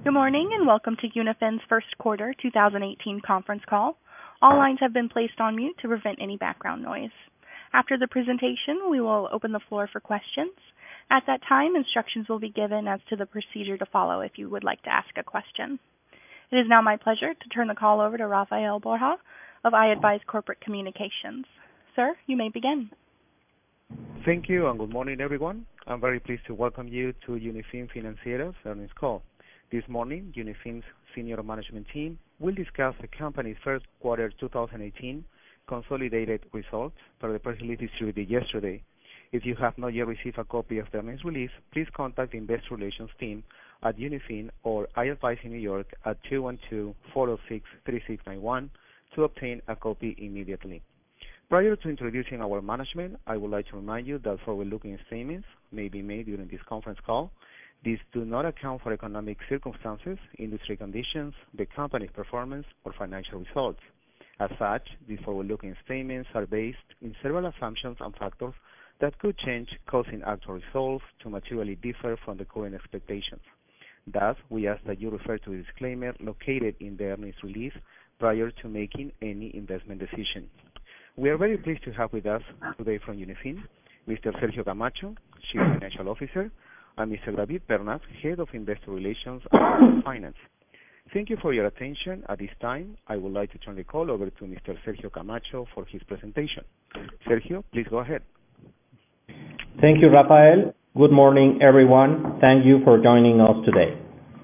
Good morning and welcome to Unifin's first quarter 2018 conference call. All lines have been placed on mute to prevent any background noise. After the presentation, we will open the floor for questions. At that time, instructions will be given as to the procedure to follow if you would like to ask a question. It is now my pleasure to turn the call over to Rafael Borja of iAdvise Corporate Communications. Sir, you may begin. Thank you and good morning, everyone. I'm very pleased to welcome you to Unifin Financiero's earnings call. This morning, Unifin's senior management team will discuss the company's first quarter 2018 consolidated results per the press release distributed yesterday. If you have not yet received a copy of the earnings release, please contact the Investor Relations team at Unifin or iAdvise in New York at 212-406-3691 to obtain a copy immediately. Prior to introducing our management, I would like to remind you that forward-looking statements may be made during this conference call. These do not account for economic circumstances, industry conditions, the company's performance, or financial results. As such, these forward-looking statements are based in several assumptions and factors that could change, causing actual results to materially differ from the current expectations. Thus, we ask that you refer to the disclaimer located in the earnings release prior to making any investment decision. We are very pleased to have with us today from Unifin, Mr. Sergio Camacho, Chief Financial Officer, and Mr. David Pernas, Head of Investor Relations and Finance. Thank you for your attention. At this time, I would like to turn the call over to Mr. Sergio Camacho for his presentation. Sergio, please go ahead. Thank you, Rafael. Good morning, everyone. Thank you for joining us today.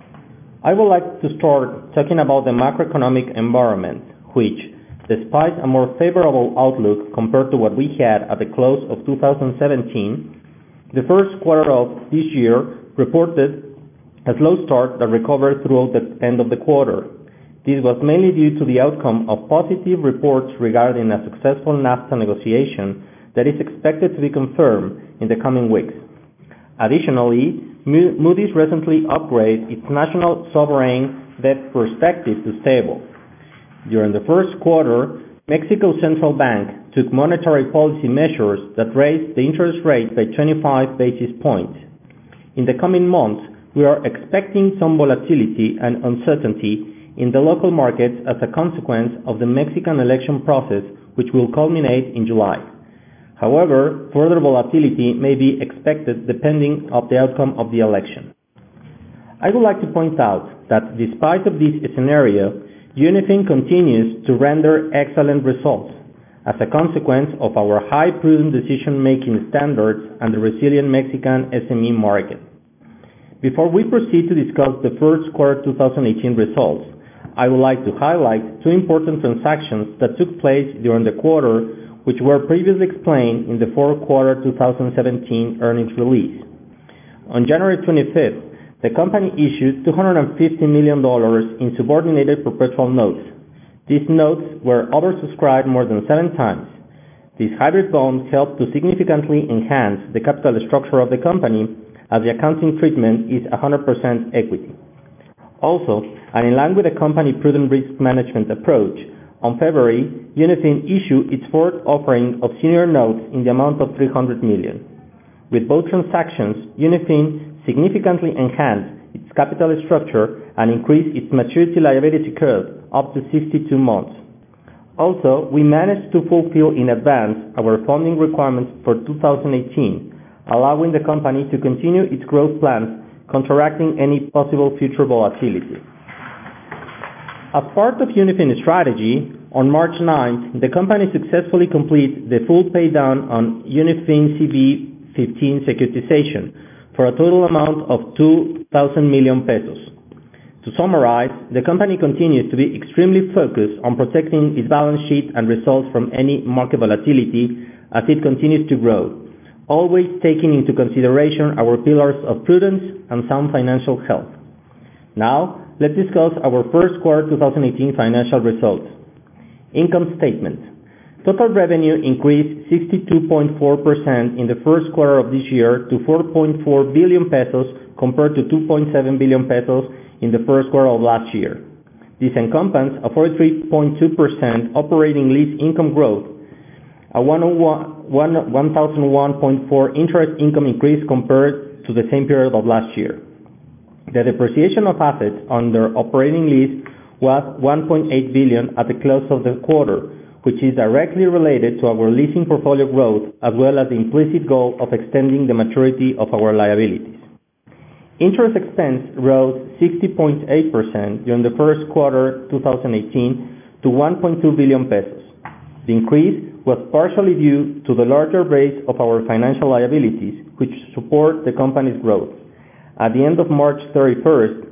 I would like to start talking about the macroeconomic environment, which, despite a more favorable outlook compared to what we had at the close of 2017, the first quarter of this year reported a slow start that recovered throughout the end of the quarter. This was mainly due to the outcome of positive reports regarding a successful NAFTA negotiation that is expected to be confirmed in the coming weeks. Additionally, Moody's recently upgraded its national sovereign debt perspective to stable. During the first quarter, Mexico's central bank took monetary policy measures that raised the interest rate by 25 basis points. In the coming months, we are expecting some volatility and uncertainty in the local markets as a consequence of the Mexican election process, which will culminate in July. However, further volatility may be expected depending on the outcome of the election. I would like to point out that despite of this scenario, Unifin continues to render excellent results as a consequence of our high prudent decision-making standards and the resilient Mexican SME market. Before we proceed to discuss the first quarter 2018 results, I would like to highlight two important transactions that took place during the quarter, which were previously explained in the fourth quarter 2017 earnings release. On January 25th, the company issued $250 million in subordinated perpetual notes. These notes were oversubscribed more than 7 times. These hybrid bonds help to significantly enhance the capital structure of the company as the accounting treatment is 100% equity. Also, and in line with the company prudent risk management approach, on February, Unifin issued its fourth offering of senior notes in the amount of $300 million. With both transactions, Unifin significantly enhanced its capital structure and increased its maturity liability curve up to 62 months. Also, we managed to fulfill in advance our funding requirements for 2018, allowing the company to continue its growth plans, counteracting any possible future volatility. As part of Unifin's strategy, on March 9th, the company successfully completed the full paydown on Unifin CV15 securitization for a total amount of 2,000 million pesos. To summarize, the company continues to be extremely focused on protecting its balance sheet and results from any market volatility as it continues to grow, always taking into consideration our pillars of prudence and sound financial health. Now, let's discuss our first quarter 2018 financial results. Income statement. Total revenue increased 62.4% in the first quarter of this year to 4.4 billion pesos compared to 2.7 billion pesos in the first quarter of last year. This encompasses a 43.2% operating lease income growth, a 1,001.4 interest income increase compared to the same period of last year. The depreciation of assets under operating lease was 1.8 billion at the close of the quarter, which is directly related to our leasing portfolio growth, as well as the implicit goal of extending the maturity of our liabilities. Interest expense rose 60.8% during the first quarter 2018 to 1.2 billion pesos. The increase was partially due to the larger base of our financial liabilities, which support the company's growth. At the end of March 31st,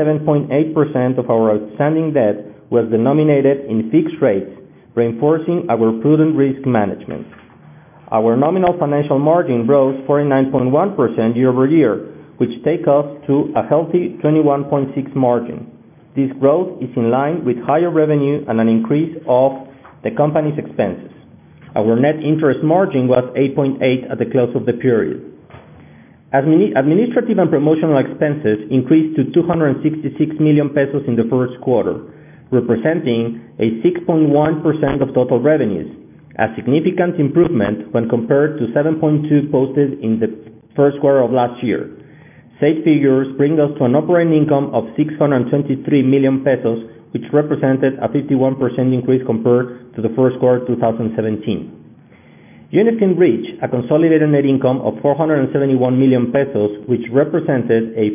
97.8% of our outstanding debt was denominated in fixed rates, reinforcing our prudent risk management. Our nominal financial margin rose 49.1% year-over-year, which take us to a healthy 21.6 margin. This growth is in line with higher revenue and an increase of the company's expenses. Our net interest margin was 8.8 at the close of the period. Administrative and promotional expenses increased to 266 million pesos in the first quarter, representing a 6.1% of total revenues, a significant improvement when compared to 7.2% posted in the first quarter of last year. Said figures bring us to an operating income of 623 million pesos, which represented a 51% increase compared to the first quarter 2017. Unifin reached a consolidated net income of 471 million pesos, which represented a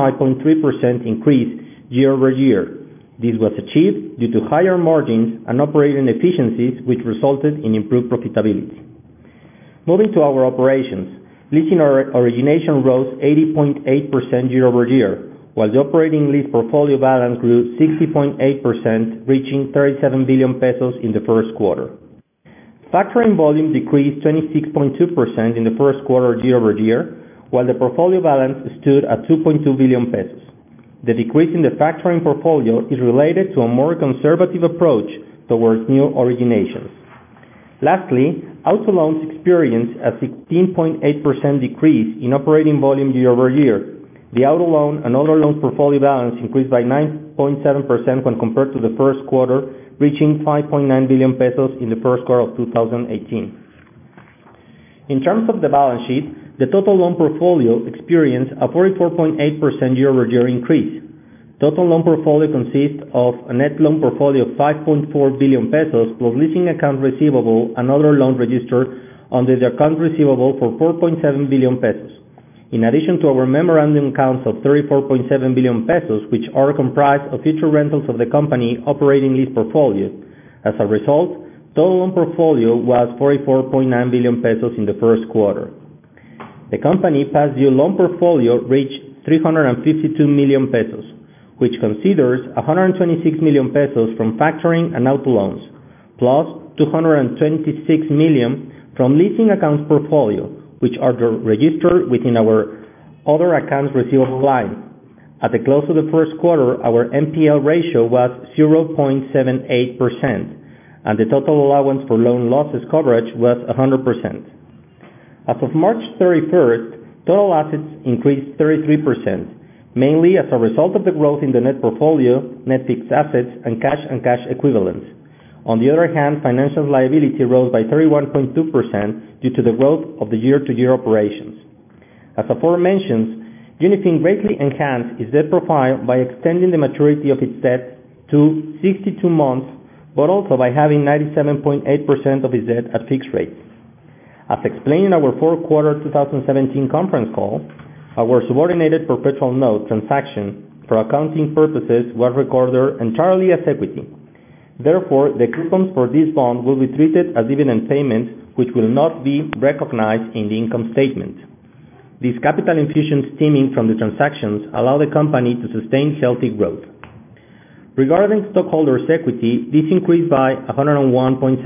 55.3% increase year-over-year. This was achieved due to higher margins and operating efficiencies, which resulted in improved profitability. Moving to our operations, leasing origination rose 80.8% year-over-year, while the operating lease portfolio balance grew 60.8%, reaching 37 billion pesos in the first quarter. Factoring volume decreased 26.2% in the first quarter year-over-year, while the portfolio balance stood at 2.2 billion pesos. The decrease in the factoring portfolio is related to a more conservative approach towards new originations. Lastly, auto loans experienced a 16.8% decrease in operating volume year-over-year. The auto loan and other loans portfolio balance increased by 9.7% when compared to the first quarter, reaching 5.9 billion pesos in the first quarter of 2018. In terms of the balance sheet, the total loan portfolio experienced a 44.8% year-over-year increase. Total loan portfolio consists of a net loan portfolio of 5.4 billion pesos plus leasing account receivable and other loans registered under the account receivable for 4.7 billion pesos. In addition to our memorandum accounts of 34.7 billion pesos, which are comprised of future rentals of the company operating lease portfolio. As a result, total loan portfolio was 44.9 billion pesos in the first quarter. The company past due loan portfolio reached 352 million pesos, which considers 126 million pesos from factoring and auto loans, plus 226 million from leasing accounts portfolio, which are registered within our other accounts receivable line. At the close of the first quarter, our NPL ratio was 0.78%, and the total allowance for loan losses coverage was 100%. As of March 31st, total assets increased 33%, mainly as a result of the growth in the net portfolio, net fixed assets, and cash equivalents. On the other hand, financial liability rose by 31.2% due to the growth of the year-to-year operations. As aforementioned, Unifin greatly enhanced its debt profile by extending the maturity of its debt to 62 months, but also by having 97.8% of its debt at fixed rates. As explained in our fourth quarter 2017 conference call, our subordinated perpetual note transaction for accounting purposes was recorded entirely as equity. Therefore, the coupons for this bond will be treated as dividend payments, which will not be recognized in the income statement. These capital infusions stemming from the transactions allow the company to sustain healthy growth. Regarding stockholders' equity, this increased by 101.7%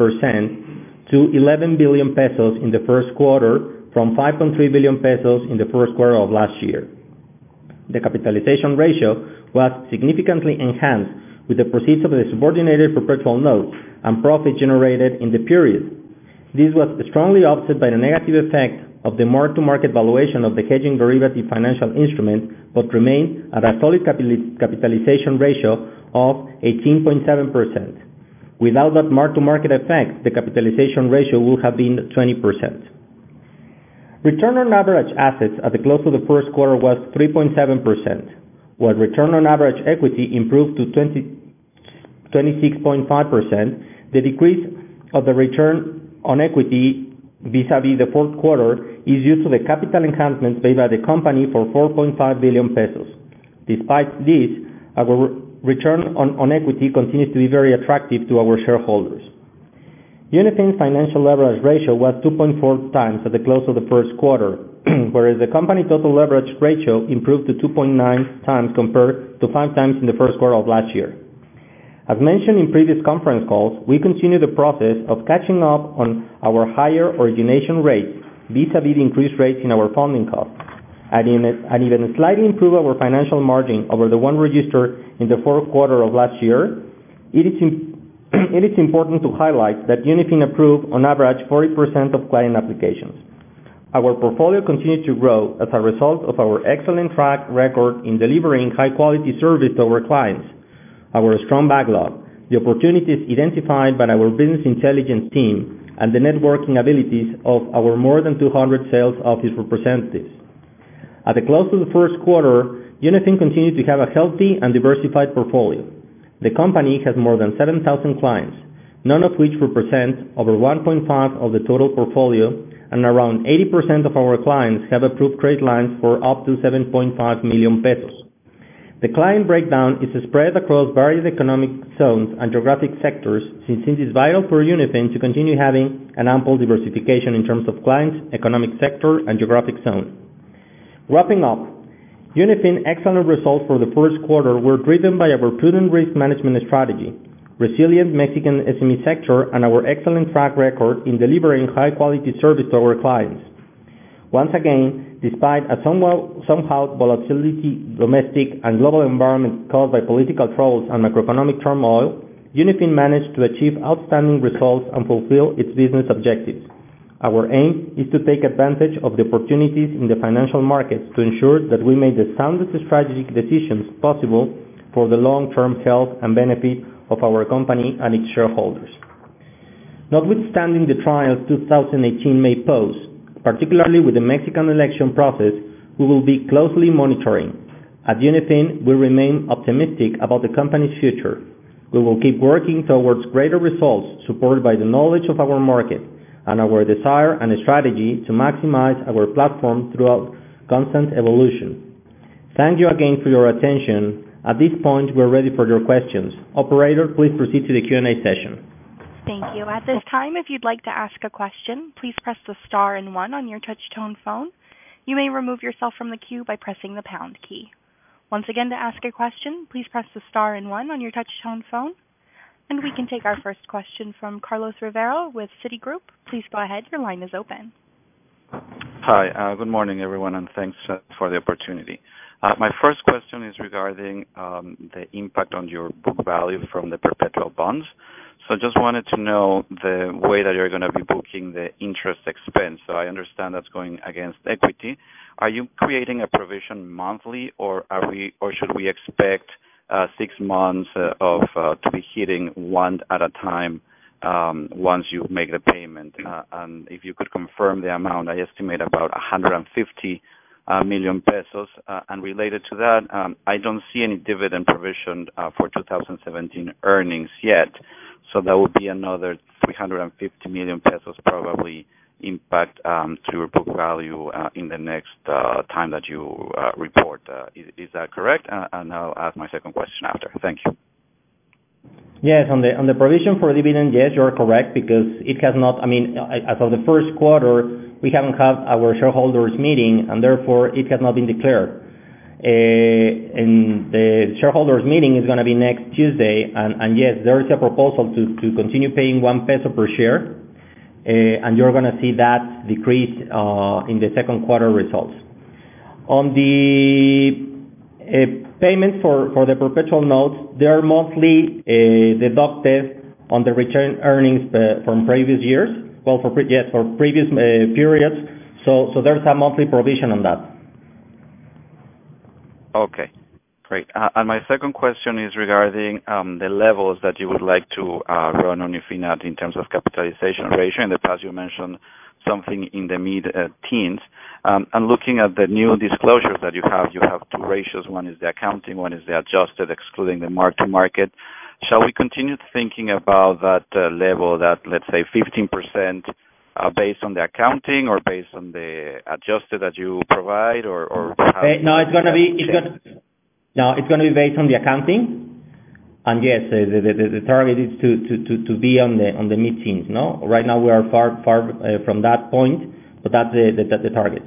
to 11 billion pesos in the first quarter from 5.3 billion pesos in the first quarter of last year. The capitalization ratio was significantly enhanced with the proceeds of the subordinated perpetual notes and profit generated in the period. This was strongly offset by the negative effect of the mark-to-market valuation of the hedging derivative financial instrument, but remained at a solid capitalization ratio of 18.7%. Without that mark-to-market effect, the capitalization ratio would have been 20%. Return on average assets at the close of the first quarter was 3.7%, while return on average equity improved to 26.5%. The decrease of the return on equity vis-a-vis the fourth quarter is due to the capital enhancements made by the company for 4.5 billion pesos. Despite this, our return on equity continues to be very attractive to our shareholders. Unifin's financial leverage ratio was 2.4 times at the close of the first quarter, whereas the company total leverage ratio improved to 2.9 times compared to 5 times in the first quarter of last year. As mentioned in previous conference calls, we continue the process of catching up on our higher origination rates vis-a-vis the increased rates in our funding costs, and even slightly improve our financial margin over the one registered in the fourth quarter of last year. It is important to highlight that Unifin approved on average 40% of client applications. Our portfolio continued to grow as a result of our excellent track record in delivering high-quality service to our clients, our strong backlog, the opportunities identified by our business intelligence team, and the networking abilities of our more than 200 sales office representatives. At the close of the first quarter, Unifin continued to have a healthy and diversified portfolio. The company has more than 7,000 clients, none of which represent over 1.5% of the total portfolio, and around 80% of our clients have approved credit lines for up to 7.5 million pesos. The client breakdown is spread across various economic zones and geographic sectors, since it is vital for Unifin to continue having an ample diversification in terms of clients, economic sector, and geographic zone. Wrapping up, Unifin's excellent results for the first quarter were driven by our prudent risk management strategy, resilient Mexican SME sector, and our excellent track record in delivering high-quality service to our clients. Once again, despite a somehow volatility domestic and global environment caused by political troubles and macroeconomic turmoil, Unifin managed to achieve outstanding results and fulfill its business objectives. Our aim is to take advantage of the opportunities in the financial markets to ensure that we make the soundest strategic decisions possible for the long-term health and benefit of our company and its shareholders. Notwithstanding the trials 2018 may pose, particularly with the Mexican election process, we will be closely monitoring. At Unifin, we remain optimistic about the company's future. We will keep working towards greater results supported by the knowledge of our market and our desire and strategy to maximize our platform throughout constant evolution. Thank you again for your attention. At this point, we're ready for your questions. Operator, please proceed to the Q&A session. Thank you. At this time, if you'd like to ask a question, please press the star and 1 on your touch-tone phone. You may remove yourself from the queue by pressing the pound key. Once again, to ask a question, please press the star and 1 on your touch-tone phone. And we can take our first question from Carlos Rivera with Citigroup. Please go ahead. Your line is open. Hi. Good morning, everyone, and thanks for the opportunity. My first question is regarding the impact on your book value from the perpetual bonds. So just wanted to know the way that you're going to be booking the interest expense. So I understand that's going against equity. Are you creating a provision monthly, or should we expect 6 months to be hitting one at a time once you make the payment? And if you could confirm the amount, I estimate about 150 million pesos. And related to that, I don't see any dividend provision for 2017 earnings yet. So that would be another 350 million pesos probably impact to your book value in the next time that you report. Is that correct? And I'll ask my second question after. Thank you. Yes, on the provision for dividend, yes, you're correct, because it has not, as of the first quarter, we haven't had our shareholders meeting, and therefore it has not been declared. And the shareholders meeting is going to be next Tuesday, and yes, there is a proposal to continue paying 1 peso per share, and you're going to see that decrease in the second quarter results. On the payments for the perpetual notes, they are monthly deducted on the return earnings from previous years. Well, for previous periods. So there's a monthly provision on that. Okay, Great. And my second question is regarding the levels that you would like to run on Unifin in terms of capitalization ratio. In the past, you mentioned something in the mid-teens. And looking at the new disclosures that you have two ratios. One is the accounting, one is the adjusted, excluding the mark-to-market. Shall we continue thinking about that level, that let's say 15%, based on the accounting or based on the adjusted that you provide, or no, it's going to be based on the accounting. And yes, the target is to be on the mid-teens. No, right now we are far from that point, but that's the target.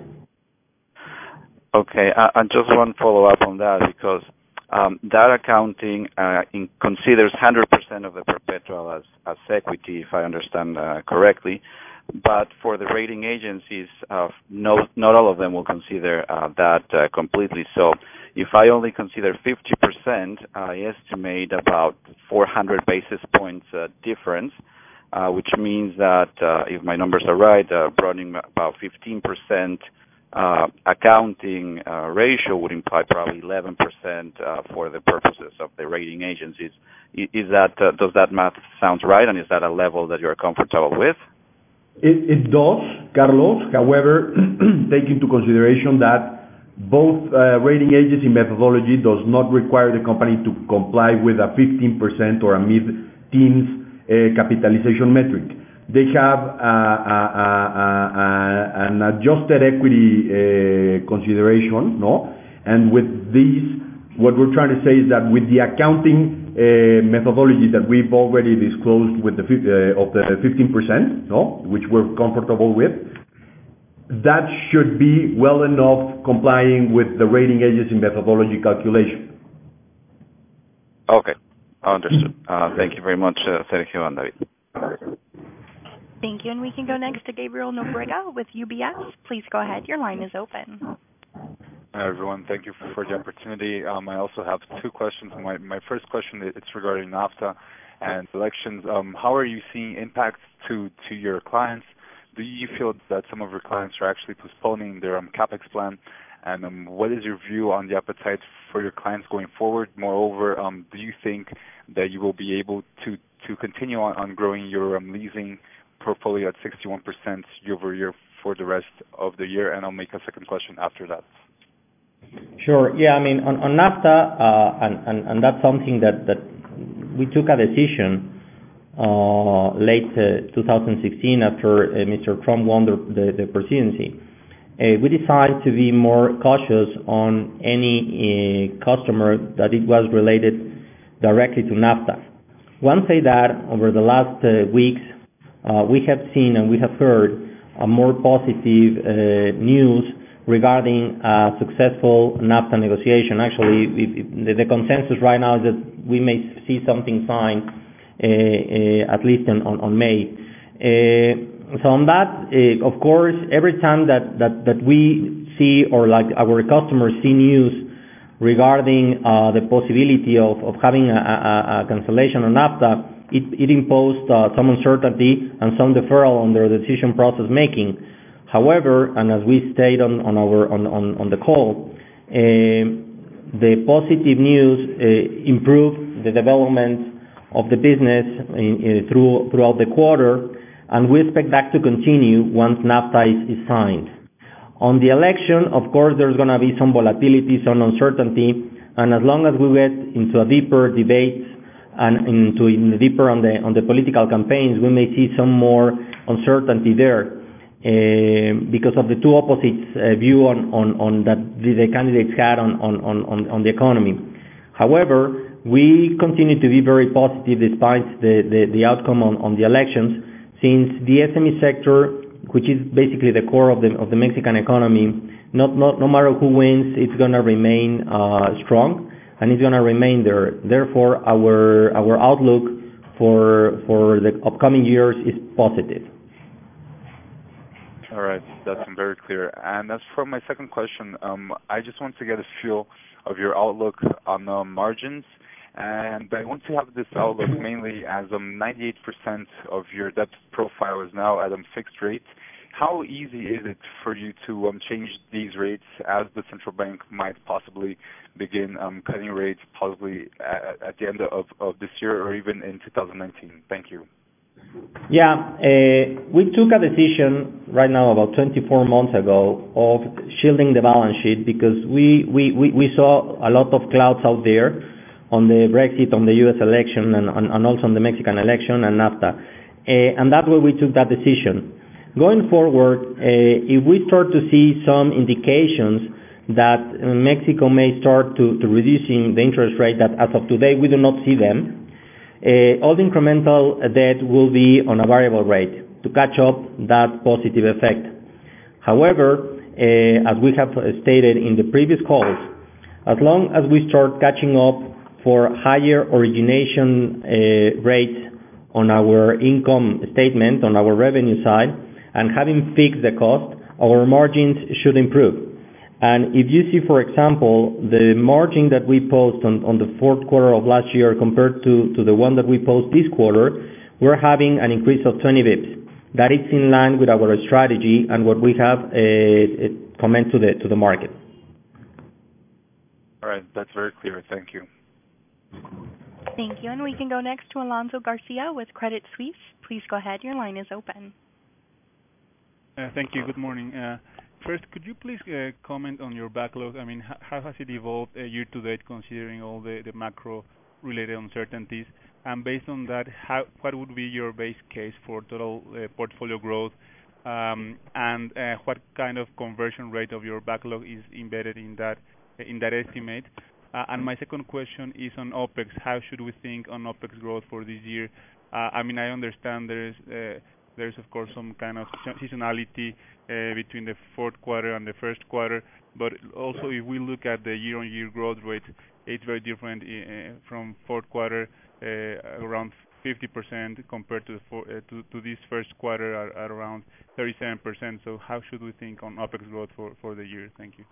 Okay, and just one follow-up on that, because that accounting considers 100% of the perpetual as equity, if I understand correctly. But for the rating agencies, not all of them will consider that completely. So if I only consider 50%, I estimate about 400 basis points difference, which means that if my numbers are right, running about 15% accounting ratio would imply probably 11% for the purposes of the rating agencies. Is that does that math sound right, and is that a level that you're comfortable with? It does, Carlos. However, take into consideration that both rating agency methodology does not require the company to comply with a 15% or a mid-teens capitalization metric. They have an adjusted equity consideration, no? And with these, what we're trying to say is that with the accounting methodology that we've already disclosed with the 15%, no, which we're comfortable with, that should be well enough complying with the rating agency methodology calculation. Okay, understood. Thank you very much, Sergio and David. Thank you, and we can go next to Gabriel Nobrega with UBS. Please go ahead. Your line is open. Hi, everyone. Thank you for the opportunity. I also have two questions. My first question is regarding NAFTA and elections. How are you seeing impacts to your clients? Do you feel that some of your clients are actually postponing their CapEx plan? And what is your view on the appetite for your clients going forward? Moreover, do you think that you will be able to continue on growing your leasing portfolio at 61% year over year for the rest of the year? And I'll make a second question after that. Sure. Yeah, I mean, on NAFTA, and that's something that we took a decision late 2016 after Mr. Trump won the presidency. We decided to be more cautious on any customer that it was related directly to NAFTA. One say that over the last weeks, we have seen and we have heard a more positive news regarding successful NAFTA negotiation. Actually, the consensus right now is that we may see something signed at least on May. So on that, of course, every time that we see or like our customers see news regarding the possibility of having a cancellation on NAFTA, it imposed some uncertainty and some deferral on their decision process making. However, and as we stated on the call, the positive news improved the development of the business throughout the quarter, and we expect that to continue once NAFTA is signed. On the election, of course, there's going to be some volatility, some uncertainty, and as long as we get into a deeper debate and deeper on the political campaigns, we may see some more uncertainty there. Because of the two opposites view on that the candidates had on the economy. However, we continue to be very positive despite the outcome on the elections, since the SME sector, which is basically the core of the Mexican economy, no matter who wins, it's going to remain strong and it's going to remain there. Therefore, our outlook for the upcoming years is positive. All right, that's very clear. And as for my second question, I just want to get a feel of your outlook on the margins. And I want to have this outlook mainly as 98% of your debt profile is now at a fixed rate. how easy is it for you to change these rates as the central bank might possibly begin cutting rates possibly at the end of this year or even in 2019? Thank you. Yeah, we took a decision right now about 24 months ago of shielding the balance sheet because we saw a lot of clouds out there on the Brexit, on the U.S. election, and also on the Mexican election and NAFTA. And that's why we took that decision. Going forward, if we start to see some indications that Mexico may start to reducing the interest rate that as of today we do not see them, all the incremental debt will be on a variable rate to catch up that positive effect. However, as we have stated in the previous calls, as long as we start catching up for higher origination rates on our income statement, on our revenue side, and having fixed the cost, our margins should improve. And if you see, for example, the margin that we post on the fourth quarter of last year compared to the one that we post this quarter, we're having an increase of 20 bips. That is in line with our strategy and what we have commented to the market. All right, that's very clear. Thank you. Thank you. And we can go next to Alonso Garcia with Credit Suisse. Please go ahead. Your line is open. Thank you. Good morning. First, could you please comment on your backlog? I mean, how has it evolved year to date, considering all the macro-related uncertainties? And based on that, what would be your base case for total portfolio growth? And what kind of conversion rate of your backlog is embedded in that estimate? And my second question is on OPEX. How should we think on OPEX growth for this year? I mean, I understand there's of course some kind of seasonality between the fourth quarter and the first quarter, but also if we look at the year-on-year growth rate, it's very different from fourth quarter, around 50% compared to this first quarter at around 37%. So how should we think on OPEX growth for the year? Thank you.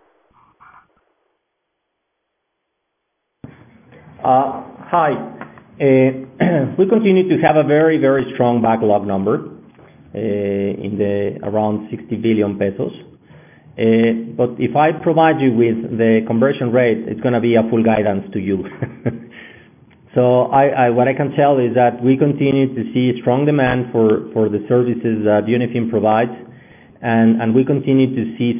Hi. We continue to have a very, very strong backlog number in the around 60 billion pesos. But if I provide you with the conversion rate, it's going to be a full guidance to you. So what I can tell is that we continue to see strong demand for the services that Unifin provides, and we continue to see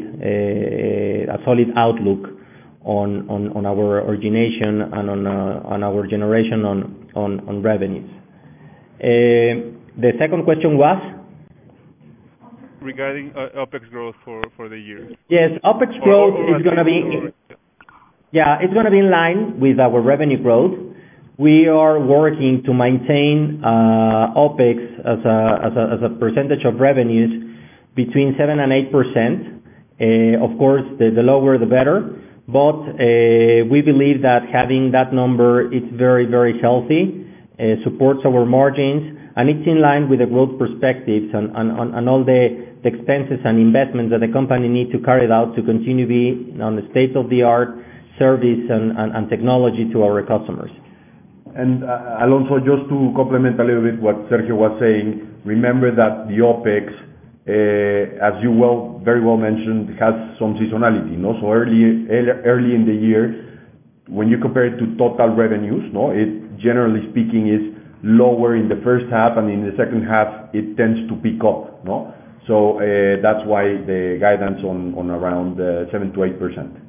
a solid outlook on our origination and on our generation on revenues. The second question was? Regarding OPEX growth for the year. Yes, OPEX growth is going to be... Yeah, it's going to be in line with our revenue growth. We are working to maintain OPEX as a percentage of revenues between 7 and 8%. Of course, the lower the better. But we believe that having that number, it's very, very healthy, supports our margins, and it's in line with the growth perspectives and all the expenses and investments that the company needs to carry out to continue to be on the state-of-the-art service and technology to our customers. And Alonso, just to complement a little bit what Sergio was saying, remember that the OPEX, as you very well mentioned, has some seasonality. No? So early in the year, when you compare it to total revenues, no, it generally speaking is lower in the first half, and in the second half it tends to pick up. No? So that's why the guidance on around 7 to 8%.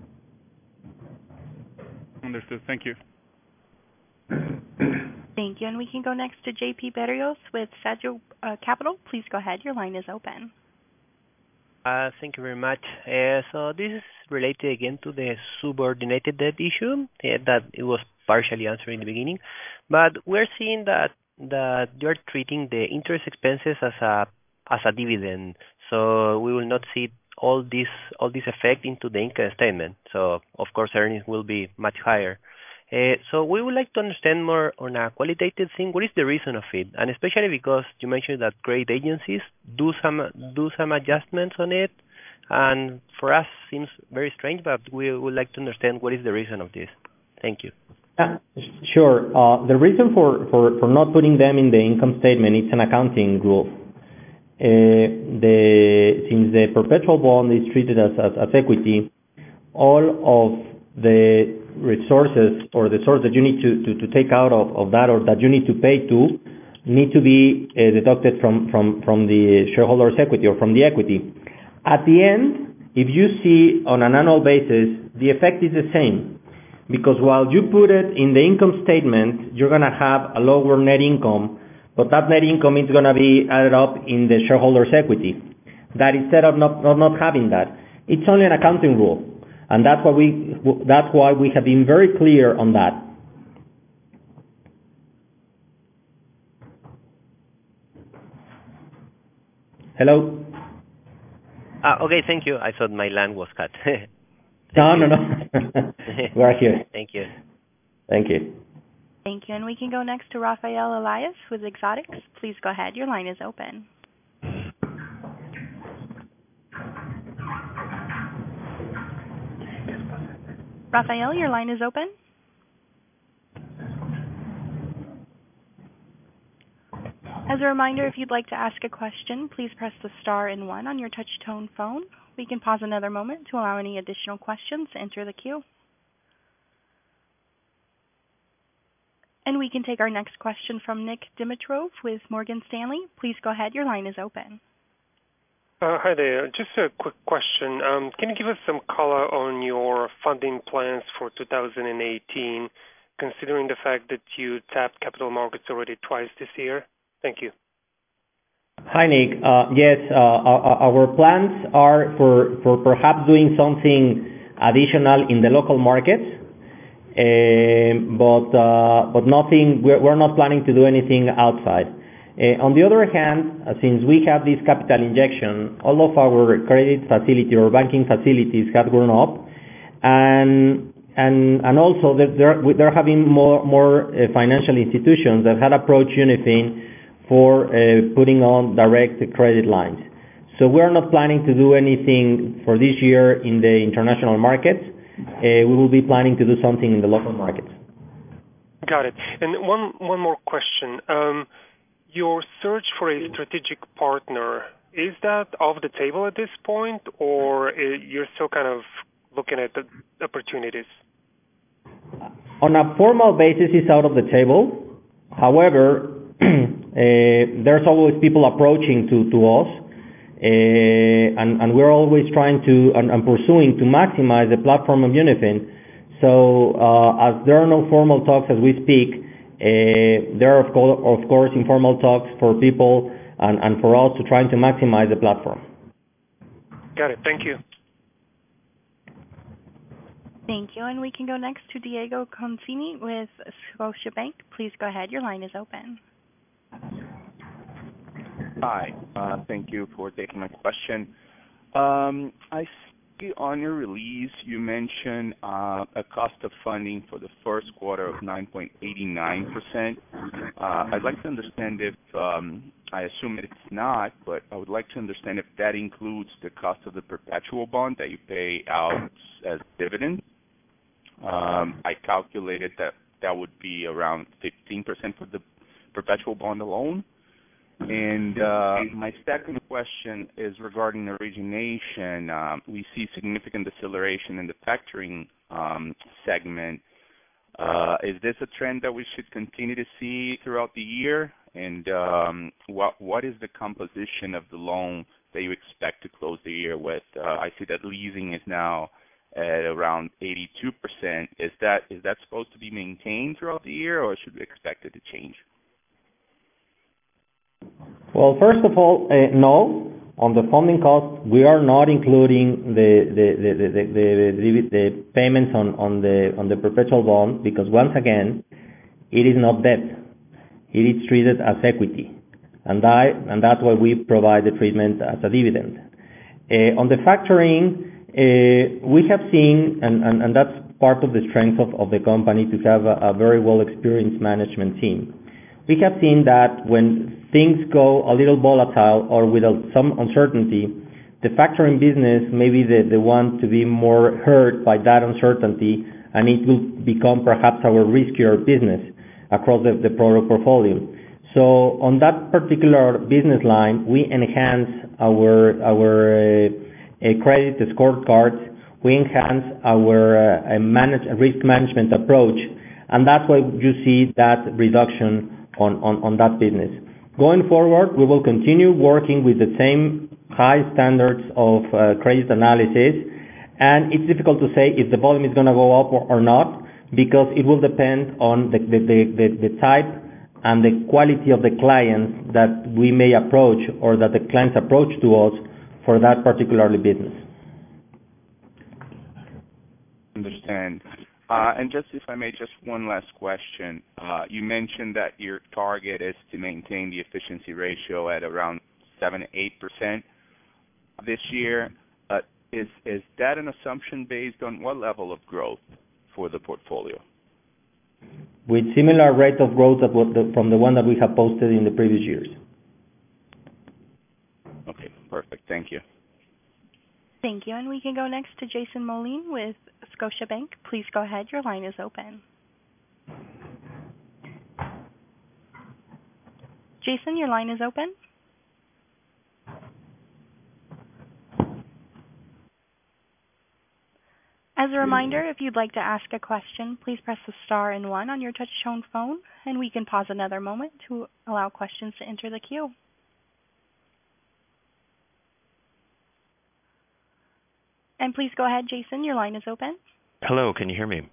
Understood. Thank you. Thank you. And we can go next to JP Berrios with Sagio Capital. Please go ahead. Your line is open. Thank you very much. So this is related again to the subordinated debt issue that it was partially answered in the beginning. But we're seeing that you're treating the interest expenses as a dividend. So we will not see all this effect into the income statement. So of course earnings will be much higher. So we would like to understand more on a qualitative thing. What is the reason of it? And especially because you mentioned that credit agencies do some adjustments on it. And for us, seems very strange, but we would like to understand what is the reason of this. Thank you. Sure. The reason for not putting them in the income statement, it's an accounting rule. since the perpetual bond is treated as equity, all of the resources or the source that you need to take out of that or that you need to pay to need to be deducted from the shareholder's equity or from the equity. At the end, if you see on an annual basis, the effect is the same. Because while you put it in the income statement, you're going to have a lower net income, but that net income is going to be added up in the shareholder's equity. That instead of not having that, it's only an accounting rule. And that's why we have been very clear on that. Hello? Okay, thank you. I thought my line was cut. No. We're here. Thank you. Thank you. Thank you. And we can go next to Rafael Elias with Exotics. Please go ahead. Your line is open. Rafael, your line is open. As a reminder, if you'd like to ask a question, please press the star and 1 on your touch-tone phone. We can pause another moment to allow any additional questions to enter the queue. And we can take our next question from Nick Dimitrov with Morgan Stanley. Please go ahead. Your line is open. Hi there. Just a quick question. Can you give us some color on your funding plans for 2018, considering the fact that you tapped capital markets already twice this year? Thank you. Hi, Nick. Yes, our plans are for perhaps doing something additional in the local markets, but nothing. We're not planning to do anything outside. On the other hand, since we have this capital injection, all of our credit facility or banking facilities have grown up, and also they're having more financial institutions that had approached Unifin for putting on direct credit lines. So we're not planning to do anything for this year in the international markets. We will be planning to do something in the local markets. Got it. And one more question. Your search for a strategic partner, is that off the table at this point, or you're still kind of looking at the opportunities? On a formal basis, it's out of the table. However, there's always people approaching to us, and we're always trying to and pursuing to maximize the platform of Unifin. So as there are no formal talks as we speak, there are of course informal talks for people and for us to trying to maximize the platform. Got it. Thank you. Thank you. And we can go next to Diego Concini with Scotiabank. Please go ahead. Your line is open. Hi. Thank you for taking my question. I see on your release you mentioned a cost of funding for the first quarter of 9.89%. I'd like to understand if, I assume it's not, but I would like to understand if that includes the cost of the perpetual bond that you pay out as dividends. I calculated that would be around 15% for the perpetual bond alone. And my second question is regarding origination. We see significant deceleration in the factoring segment. Is this a trend that we should continue to see throughout the year? And what is the composition of the loan that you expect to close the year with? I see that leasing is now at around 82%. Is that supposed to be maintained throughout the year, or should we expect it to change? Well, first of all, no. On the funding cost, we are not including the payments on the perpetual bond because once again, it is not debt. It is treated as equity, and that's why we provide the treatment as a dividend. On the factoring, we have seen, and that's part of the strength of the company to have a very well experienced management team. We have seen that when things go a little volatile or with some uncertainty, the factoring business may be the one to be more hurt by that uncertainty, and it will become perhaps our riskier business across the product portfolio. So on that particular business line, we enhance our credit scorecards, we enhance our risk management approach, and that's why you see that reduction on that business. Going forward, we will continue working with the same high standards of credit analysis, and it's difficult to say if the volume is going to go up or not, because it will depend on the type and the quality of the clients that we may approach or that the clients approach to us for that particular business. Understand. And just if I may, just one last question. You mentioned that your target is to maintain the efficiency ratio at around 7-8% this year. Is that an assumption based on what level of growth for the portfolio? With similar rate of growth from the one that we have posted in the previous years. Okay, perfect. Thank you. Thank you. And we can go next to Jason Moline with Scotiabank. Please go ahead. Your line is open. Jason, your line is open. As a reminder, if you'd like to ask a question, please press the star and 1 on your touch-tone phone, and we can pause another moment to allow questions to enter the queue. And please go ahead, Jason. Your line is open. Hello, can you hear me?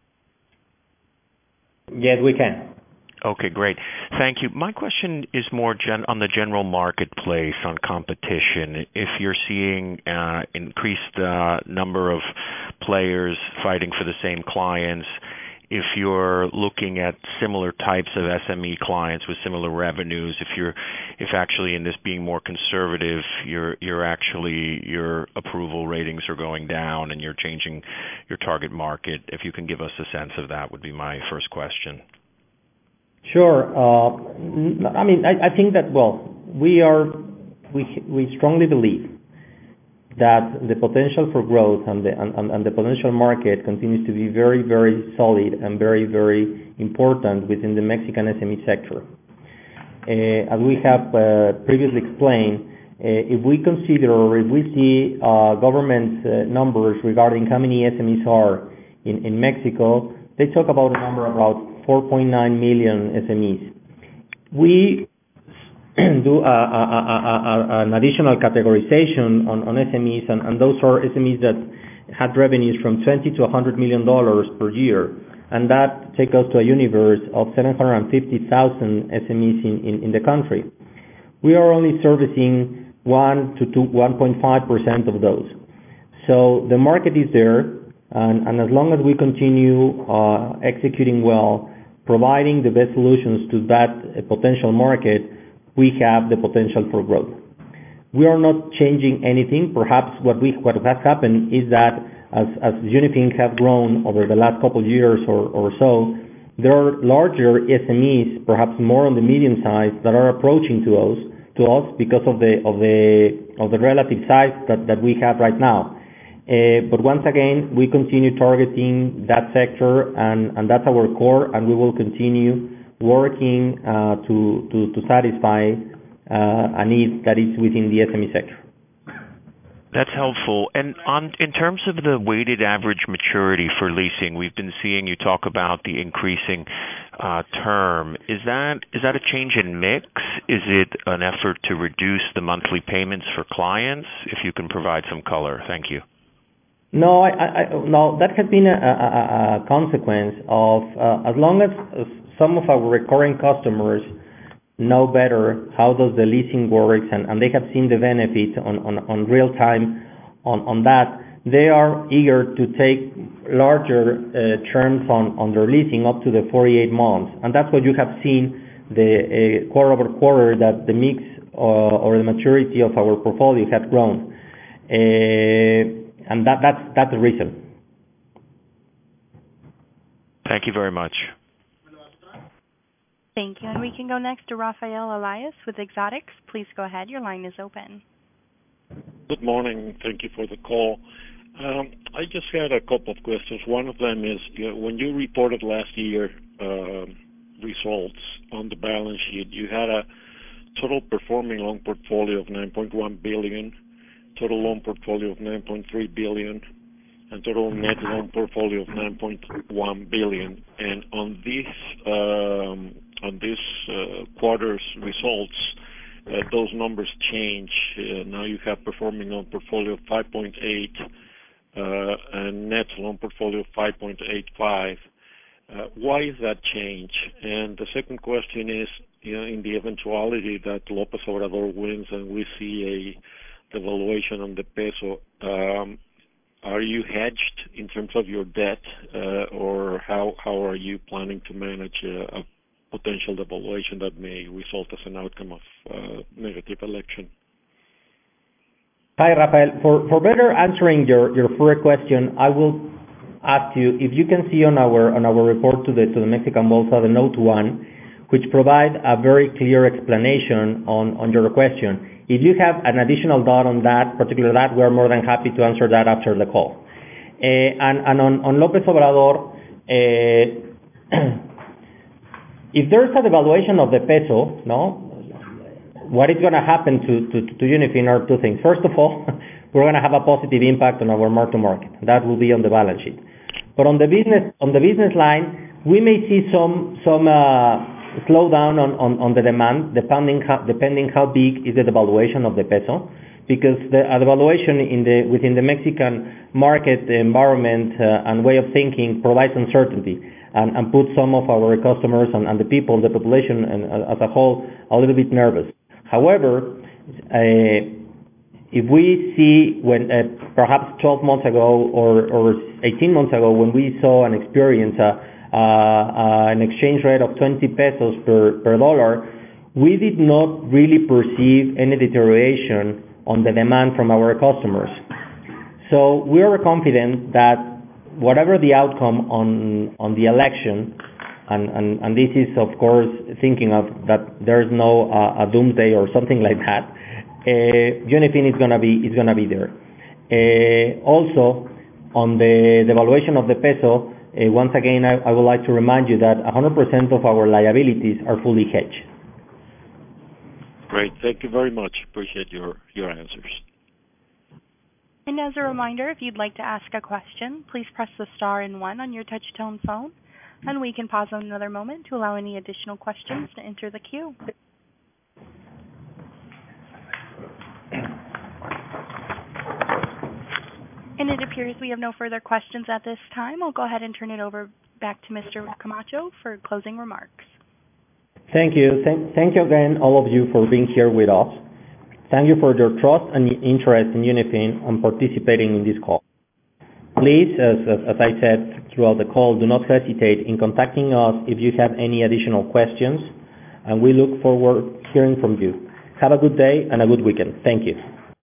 Yes, we can. Okay, great. Thank you. My question is more on the general marketplace on competition. If you're seeing increased number of players fighting for the same clients, if you're looking at similar types of SME clients with similar revenues, if actually in this being more conservative, your approval ratings are going down and you're changing your target market. If you can give us a sense of that, would be my first question. Sure. I mean, I think that, we strongly believe that the potential for growth and the potential market continues to be very, very solid and very, very important within the Mexican SME sector. As we have previously explained, if we consider or if we see government numbers regarding how many SMEs are in Mexico, they talk about a number about 4.9 million SMEs. We do an additional categorization on SMEs, and those are SMEs that had revenues from $20 to $100 million per year, and that takes us to a universe of 750,000 SMEs in the country. We are only servicing 1 to 1.5% of those. So the market is there, and as long as we continue executing well, providing the best solutions to that potential market, we have the potential for growth. We are not changing anything. Perhaps what has happened is that as Unifin have grown over the last couple of years or so, there are larger SMEs, perhaps more on the medium size, that are approaching to us because of the relative size that we have right now. But once again, we continue targeting that sector, and that's our core, and we will continue working to satisfy a need that is within the SME sector. That's helpful. And in terms of the weighted average maturity for leasing, we've been seeing you talk about the increasing term. Is that a change in mix? Is it an effort to reduce the monthly payments for clients? If you can provide some color. Thank you. No, no, that has been a consequence of as long as some of our recurring customers know better how does the leasing works, and they have seen the benefit on real time on that, they are eager to take larger terms on their leasing up to the 48 months. And that's what you have seen the quarter over quarter, that the mix or the maturity of our portfolio has grown. And that's the reason. Thank you very much. Thank you. And we can go next to Rafael Elias with Exotics. Please go ahead. Your line is open. Good morning. Thank you for the call. I just had a couple of questions. One of them is, when you reported last year, results on the balance sheet, you had a total performing loan portfolio of 9.1 billion, total loan portfolio of 9.3 billion, and total net loan portfolio of 9.1 billion. And on this quarter's results, those numbers change. Now you have performing loan portfolio of 5.8 and net loan portfolio of 5.85. Why is that change? And the second question is, in the eventuality that López Obrador wins and we see a devaluation on the peso, are you hedged in terms of your debt, or how are you planning to manage a potential devaluation that may result as an outcome of negative election? Hi, Rafael. For better answering your first question, I will ask you if you can see on our report to the Mexican Bolsa, the note 1, which provide a very clear explanation on your question. If you have an additional doubt on that, particular that, we are more than happy to answer that after the call. And on López Obrador, if there's a devaluation of the peso, no, what is going to happen to Unifin are two things. First of all, we're going to have a positive impact on our mark-to-market. That will be on the balance sheet. But on the business line, we may see some slowdown on the demand, depending how big is the devaluation of the peso, because the devaluation within the Mexican market environment and way of thinking provides uncertainty and puts some of our customers and the people, the population as a whole, a little bit nervous. However, if we see when perhaps 12 months ago or 18 months ago, when we saw and experienced an exchange rate of 20 pesos per dollar, we did not really perceive any deterioration on the demand from our customers. So we are confident that whatever the outcome on the election, and this is of course thinking of that there's no a doomsday or something like that, Unifin is gonna be there. Also, on the devaluation of the peso, once again, I would like to remind you that 100% of our liabilities are fully hedged. Great. Thank you very much. Appreciate your answers. And as a reminder, if you'd like to ask a question, please press the star and 1 on your touch-tone phone, and we can pause on another moment to allow any additional questions to enter the queue. And it appears we have no further questions at this time. I'll go ahead and turn it over back to Mr. Camacho for closing remarks. Thank you. Thank you again, all of you, for being here with us. Thank you for your trust and interest in Unifin and participating in this call. Please, as I said throughout the call, do not hesitate in contacting us if you have any additional questions, and we look forward to hearing from you. Have a good day and a good weekend. Thank you.